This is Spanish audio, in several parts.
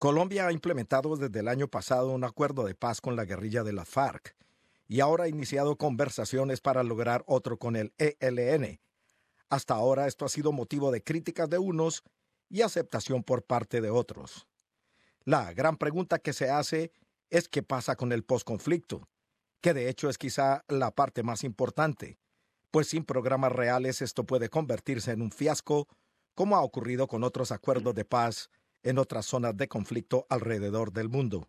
Colombia ha implementado desde el año pasado un acuerdo de paz con la guerrilla de las FARC y ahora ha iniciado conversaciones para lograr otro con el ELN. Hasta ahora esto ha sido motivo de críticas de unos y aceptación por parte de otros. La gran pregunta que se hace es qué pasa con el posconflicto, que de hecho es quizá la parte más importante, pues sin programas reales esto puede convertirse en un fiasco, como ha ocurrido con otros acuerdos de paz en otras zonas de conflicto alrededor del mundo.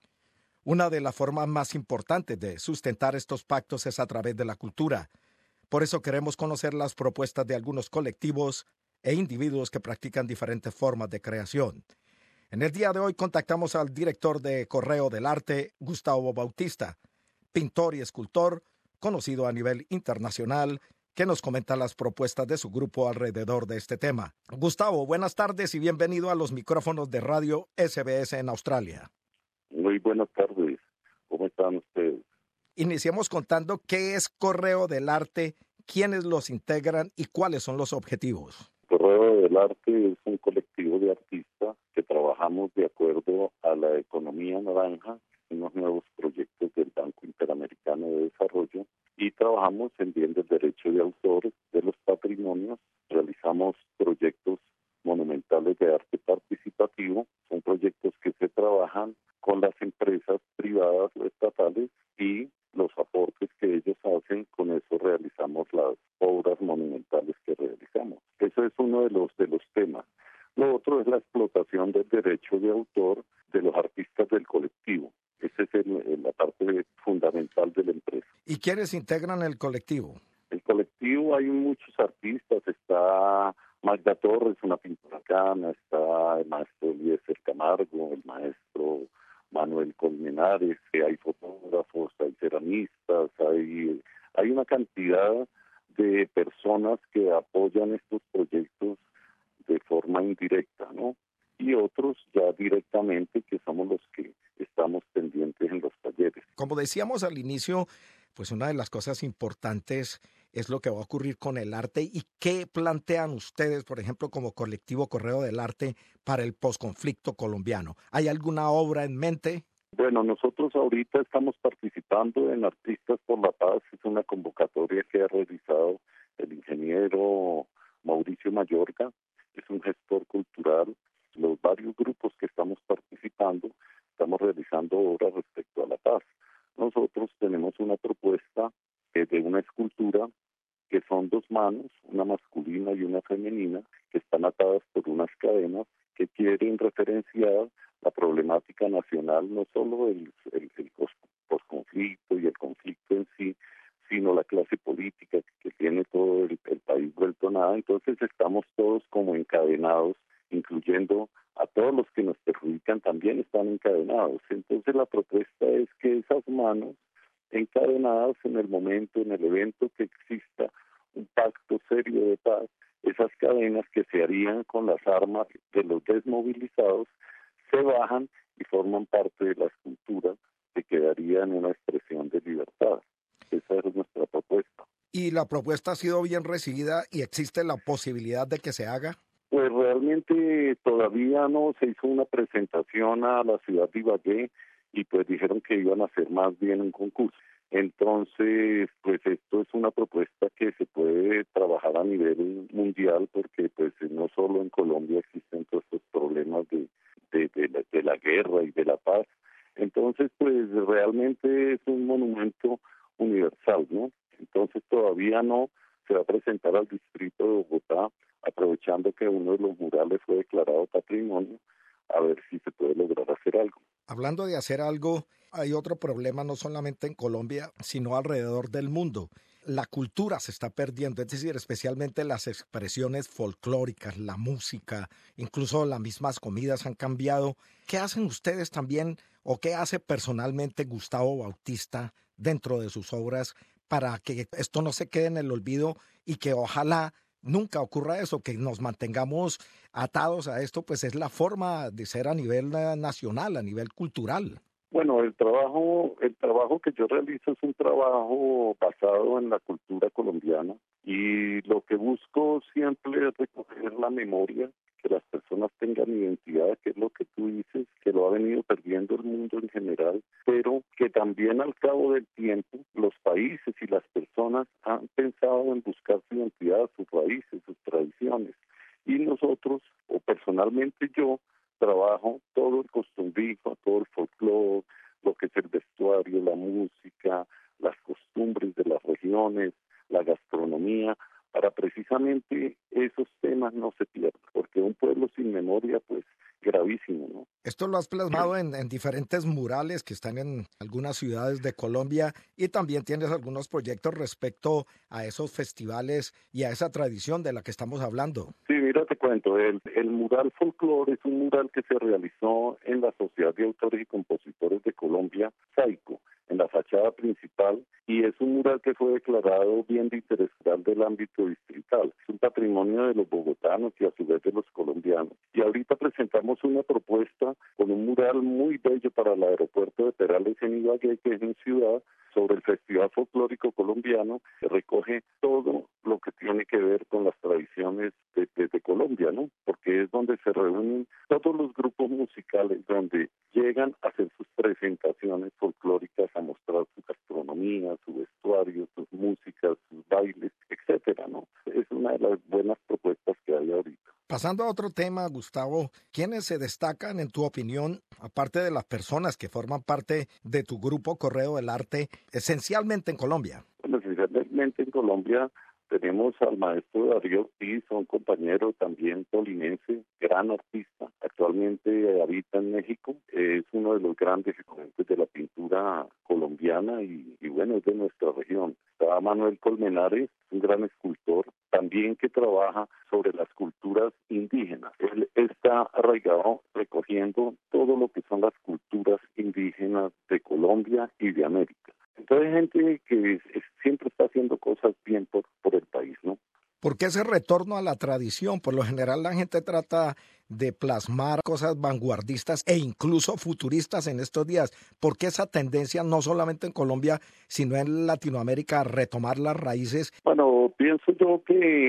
Una de las formas más importantes de sustentar estos pactos es a través de la cultura. Por eso queremos conocer las propuestas de algunos colectivos e individuos que practican diferentes formas de creación. En el día de hoy contactamos al director de Correo del Arte, Gustavo Bautista, pintor y escultor, conocido a nivel internacional, que nos comenta las propuestas de su grupo alrededor de este tema. Gustavo, buenas tardes y bienvenido a los micrófonos de Radio SBS en Australia. Muy buenas tardes. ¿Cómo están ustedes? Iniciemos contando qué es Correo del Arte, quiénes los integran y cuáles son los objetivos. Correo del Arte es un colectivo de artistas que trabajamos de acuerdo a la economía naranja, unos nuevos proyectos del Banco Interamericano de Desarrollo, y trabajamos en bien del derecho de autor de los patrimonios. Realizamos proyectos monumentales de arte participativo. Son proyectos que se trabajan con las empresas privadas o estatales y los aportes que ellos hacen, con eso realizamos las obras monumentales que realizamos. Eso es uno de los temas. Lo otro es la explotación del derecho de autor de los artistas del colectivo. Esa es la parte fundamental de la empresa. ¿Y quiénes integran el colectivo? El colectivo hay muchos artistas. Está Magda Torres, una pintora cana, está el maestro Eliezer Camargo, el maestro Manuel Colmenares, hay fotógrafos, hay ceramistas, hay una cantidad de personas que apoyan estos proyectos de forma indirecta, ¿no? Y otros ya directamente, que somos los que estamos pendientes en los talleres. Como decíamos al inicio, pues una de las cosas importantes es lo que va a ocurrir con el arte y qué plantean ustedes, por ejemplo, como colectivo Correo del Arte para el posconflicto colombiano. ¿Hay alguna obra en mente? Bueno, nosotros ahorita estamos participando en Artistas por la Paz. Es una convocatoria que ha realizado el ingeniero Mauricio Mayorga, es un gestor cultural. Los varios grupos que estamos participando estamos realizando obras respecto a la paz. Nosotros tenemos una propuesta de una escultura que son dos manos, una masculina y una femenina, que están atadas por unas cadenas que quieren referenciar la problemática nacional, no solo el posconflicto y el conflicto en sí, sino la clase política que tiene todo el país vuelto nada. Entonces estamos todos como encadenados, incluyendo a todos los que nos perjudican también están encadenados. Entonces la propuesta es que esas manos encadenadas en el momento, en el evento que exista un pacto serio de paz, esas cadenas que se harían con las armas de los desmovilizados se bajan y forman parte de la escultura que quedaría en una expresión de libertad. Esa es nuestra propuesta. ¿Y la propuesta ha sido bien recibida y existe la posibilidad de que se haga? Pues realmente todavía no. Se hizo una presentación a la ciudad de Ibagué y pues dijeron que iban a hacer más bien un concurso. Entonces, pues esto es una propuesta que se puede trabajar a nivel mundial, porque pues no solo en Colombia existen todos estos problemas de la guerra y de la paz. Entonces, pues realmente es un monumento universal, ¿no? Entonces todavía no se va a presentar al distrito de Bogotá, aprovechando que uno de los murales fue declarado patrimonio, a ver si se puede lograr hacer algo. Hablando de hacer algo, hay otro problema no solamente en Colombia, sino alrededor del mundo. La cultura se está perdiendo, es decir, especialmente las expresiones folclóricas, la música, incluso las mismas comidas han cambiado. ¿Qué hacen ustedes también o qué hace personalmente Gustavo Bautista dentro de sus obras para que esto no se quede en el olvido y que ojalá nunca ocurra eso, que nos mantengamos atados a esto? Pues es la forma de ser a nivel nacional, a nivel cultural. Bueno, el trabajo que yo realizo es un trabajo basado en la cultura colombiana, y lo que busco siempre es recoger la memoria que las personas tengan identidad, que es lo que tú dices, que lo ha venido perdiendo el mundo en general, pero que también al cabo del tiempo los países y las personas han pensado en buscar su identidad, sus raíces, sus tradiciones. Y nosotros, o personalmente yo, trabajo todo el costumbrismo, todo el folclore, lo que es el vestuario, la música, las costumbres de las regiones, la gastronomía, para precisamente esos temas no se pierdan, porque un pueblo sin memoria, pues, gravísimo, ¿no? Esto lo has plasmado en diferentes murales que están en algunas ciudades de Colombia y también tienes algunos proyectos respecto a esos festivales y a esa tradición de la que estamos hablando. Sí, mira, te cuento, el mural folclore es un mural que se realizó en la Sociedad de Autores y Compositores de Colombia, SAICO, en la fachada principal, y es un mural que fue declarado bien de interés general del ámbito distrital. Es un patrimonio de los bogotanos y a su vez de los colombianos. Y ahorita presentamos una propuesta con un mural muy bello para el aeropuerto de Perales en Ibagué, que es mi ciudad, sobre el Festival Folclórico Colombiano, que recoge todo lo que tiene que ver con las tradiciones de Colombia, ¿no? Porque es donde se reúnen todos los grupos musicales, donde llegan a hacer sus presentaciones folclóricas, a mostrar su gastronomía, su vestuario, sus músicas, sus bailes, etcétera, ¿no? Es una de las buenas propuestas que hay ahorita. Pasando a otro tema, Gustavo, ¿quiénes se destacan, en tu opinión, aparte de las personas que forman parte de tu grupo Correo del Arte, esencialmente en Colombia? Bueno, esencialmente en Colombia tenemos al maestro Darío Ortiz, un compañero también tolinense, gran artista. Actualmente habita en México, es uno de los grandes exponentes de la pintura colombiana y bueno, es de nuestra región. Está Manuel Colmenares, un gran escultor, también que trabaja sobre las culturas indígenas. Él está arraigado recogiendo todo lo que son las culturas indígenas de Colombia y de América. Entonces, gente que siempre está haciendo cosas bien por el país, ¿no? ¿Por qué ese retorno a la tradición? Por lo general la gente trata de plasmar cosas vanguardistas e incluso futuristas en estos días. ¿Por qué esa tendencia no solamente en Colombia, sino en Latinoamérica a retomar las raíces? Bueno, pienso yo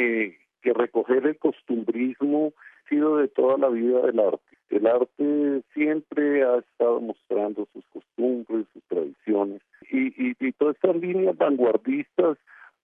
que recoger el costumbrismo ha sido de toda la vida del arte. El arte siempre ha estado mostrando sus costumbres, sus tradiciones y todas estas líneas vanguardistas,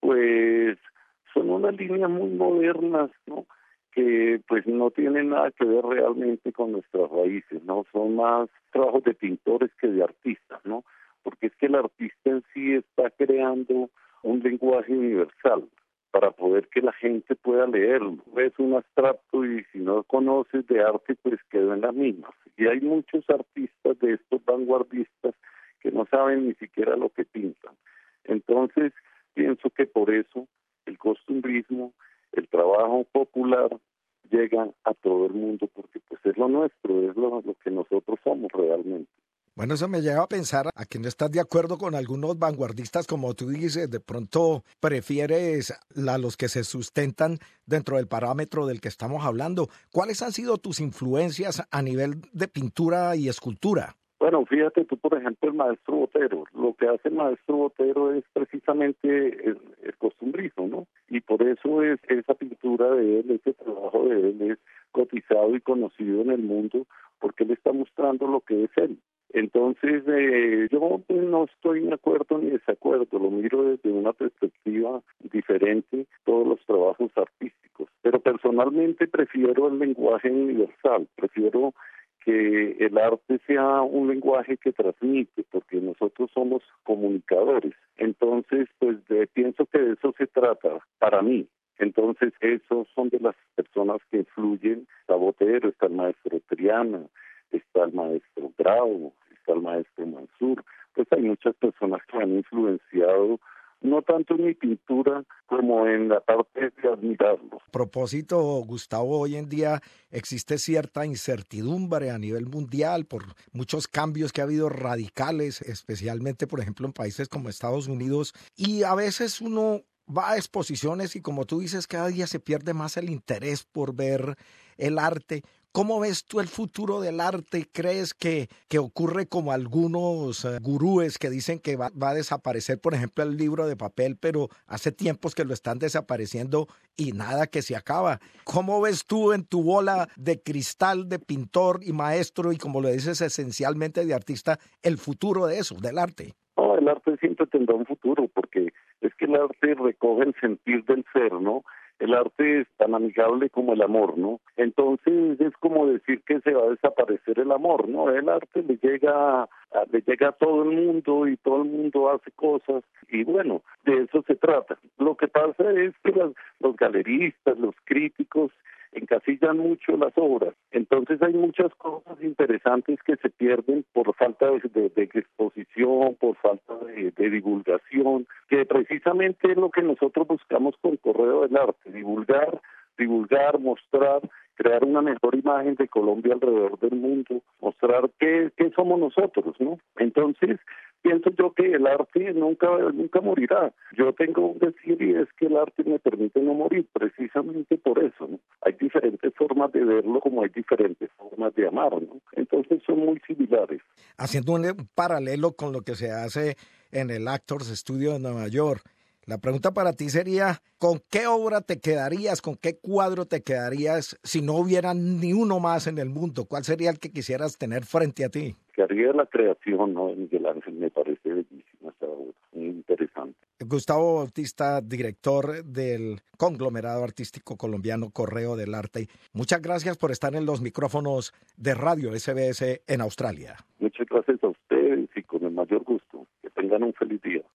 pues son unas líneas muy modernas, ¿no? Que pues no tienen nada que ver realmente con nuestras raíces, ¿no? Son más trabajos de pintores que de artistas, ¿no? Porque es que el artista en sí está creando un lenguaje universal para poder que la gente pueda leerlo. Es un abstracto y si no conoces de arte, pues quedó en las mismas. Y hay muchos artistas de estos vanguardistas que no saben ni siquiera lo que pintan. Entonces, pienso que por eso el costumbrismo, el trabajo popular llega a todo el mundo porque pues es lo nuestro, es lo que nosotros somos realmente. Bueno, eso me lleva a pensar a que no estás de acuerdo con algunos vanguardistas, como tú dices, de pronto prefieres a los que se sustentan dentro del parámetro del que estamos hablando. ¿Cuáles han sido tus influencias a nivel de pintura y escultura? Bueno, fíjate tú, por ejemplo, el maestro Botero. Lo que hace el maestro Botero es precisamente el costumbrismo, ¿no? Y por eso es esa pintura de él, ese trabajo de él es cotizado y conocido en el mundo, porque él está mostrando lo que es él. Entonces, yo no estoy de acuerdo ni desacuerdo, lo miro desde una perspectiva diferente, todos los trabajos artísticos. Pero personalmente prefiero el lenguaje universal, prefiero que el arte sea un lenguaje que transmite, porque nosotros somos comunicadores. Entonces, pues pienso que de eso se trata para mí. Entonces, esos son de las personas que influyen. Está Botero, está el maestro Triana, está el maestro Grau, está el maestro Mansur. Pues hay muchas personas que han influenciado no tanto en mi pintura como en la parte de admirarlo. A propósito, Gustavo, hoy en día existe cierta incertidumbre a nivel mundial por muchos cambios que ha habido radicales, especialmente, por ejemplo, en países como Estados Unidos, y a veces uno va a exposiciones y como tú dices, cada día se pierde más el interés por ver el arte. ¿Cómo ves tú el futuro del arte? ¿Crees que ocurre como algunos gurúes que dicen que va a desaparecer, por ejemplo, el libro de papel, pero hace tiempos que lo están desapareciendo y nada que se acaba? ¿Cómo ves tú en tu bola de cristal de pintor y maestro y, como lo dices, esencialmente de artista, el futuro de eso, del arte? No, el arte siempre tendrá un futuro, porque es que el arte recoge el sentir del ser, ¿no? El arte es tan amigable como el amor, ¿no? Entonces es como decir que se va a desaparecer el amor, ¿no? El arte le llega a todo el mundo y todo el mundo hace cosas y bueno, de eso se trata. Lo que pasa es que los galeristas, los críticos encasillan mucho las obras. Entonces hay muchas cosas interesantes que se pierden por falta de exposición, por falta de divulgación, que precisamente es lo que nosotros buscamos con Correo del Arte, divulgar, mostrar, crear una mejor imagen de Colombia alrededor del mundo, mostrar qué somos nosotros, ¿no? Entonces, pienso yo que el arte nunca morirá. Yo tengo un decir y es que el arte me permite no morir, precisamente por eso, ¿no? Hay diferentes formas de verlo como hay diferentes formas de amar, ¿no? Entonces son muy similares. Haciendo un paralelo con lo que se hace en el Actors Studio de Nueva York, la pregunta para ti sería, ¿con qué obra te quedarías, con qué cuadro te quedarías si no hubiera ni uno más en el mundo? ¿Cuál sería el que quisieras tener frente a ti? Que haría la creación, ¿no?, de Miguel Ángel, me parece bellísima esta obra, muy interesante. Gustavo Bautista, director del conglomerado artístico colombiano Correo del Arte. Muchas gracias por estar en los micrófonos de Radio SBS en Australia. Muchas gracias a ustedes y con el mayor gusto. Que tengan un feliz día.